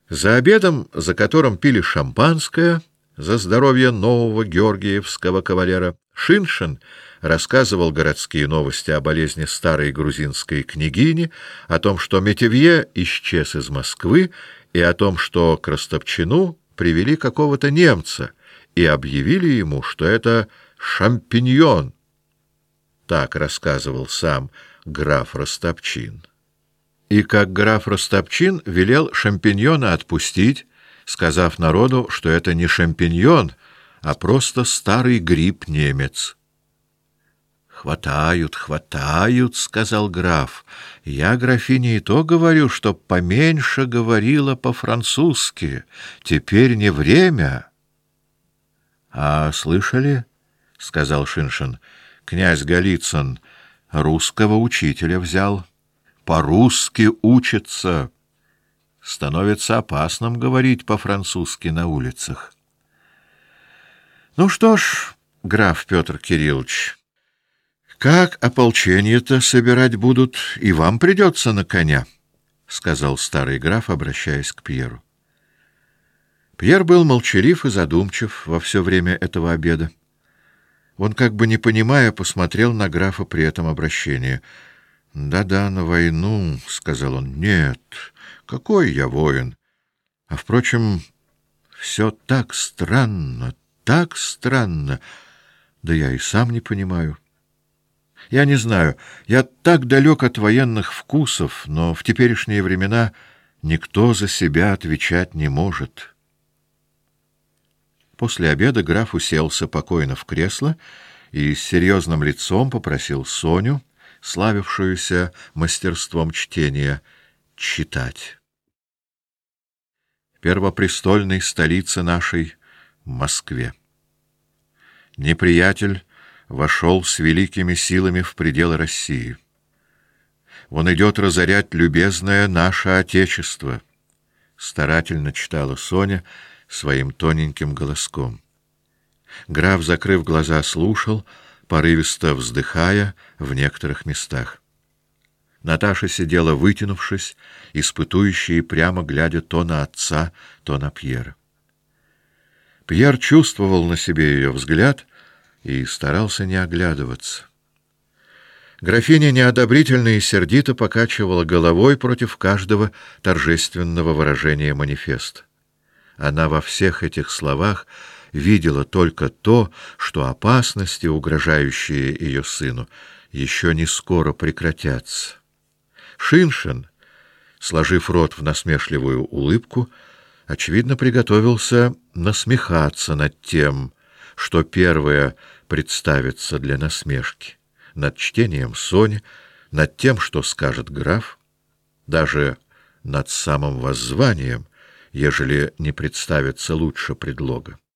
За обедом, за которым пили шампанское за здоровье нового георгиевского кавалера, Шиншин рассказывал городские новости о болезни старой грузинской княгини, о том, что Метевье исчез из Москвы, и о том, что к Растопчину привели какого-то немца и объявили ему, что это шампиньон. Так рассказывал сам граф Растопчин. И как граф Растопчин велел шампиньона отпустить, сказав народу, что это не шампиньон, а просто старый гриб-немец. «Хватают, хватают», — сказал граф. «Я графине и то говорю, чтоб поменьше говорила по-французски. Теперь не время». «А слышали?» — сказал Шиншин. «Князь Голицын русского учителя взял. По-русски учится. Становится опасным говорить по-французски на улицах». «Ну что ж, граф Петр Кириллович, как ополчение-то собирать будут, и вам придется на коня», — сказал старый граф, обращаясь к Пьеру. Пьер был молчалив и задумчив во все время этого обеда. Он, как бы не понимая, посмотрел на графа при этом обращении. «Да-да, на войну», — сказал он. «Нет, какой я воин? А, впрочем, все так странно, так странно. Да я и сам не понимаю. Я не знаю, я так далек от военных вкусов, но в теперешние времена никто за себя отвечать не может». После обеда граф уселся покойно в кресло и с серьезным лицом попросил Соню, славившуюся мастерством чтения, читать. Первопрестольной столице нашей — Москве. Неприятель вошел с великими силами в пределы России. Он идет разорять любезное наше Отечество, — старательно читала Соня своим тоненьким голоском. Граф, закрыв глаза, слушал, порывисто вздыхая в некоторых местах. Наташа сидела, вытянувшись, испытующая и прямо глядя то на отца, то на Пьера. Пьер чувствовал на себе ее взгляд и старался не оглядываться. Графиня неодобрительно и сердито покачивала головой против каждого торжественного выражения манифеста. Она во всех этих словах видела только то, что опасности, угрожающие ее сыну, еще не скоро прекратятся. Шиншин, сложив рот в насмешливую улыбку, очевидно, приготовился насмехаться над тем, что первое представится для насмешки, над чтением Сони, над тем, что скажет граф, даже над самым воззванием, ежели не представится лучше предлога.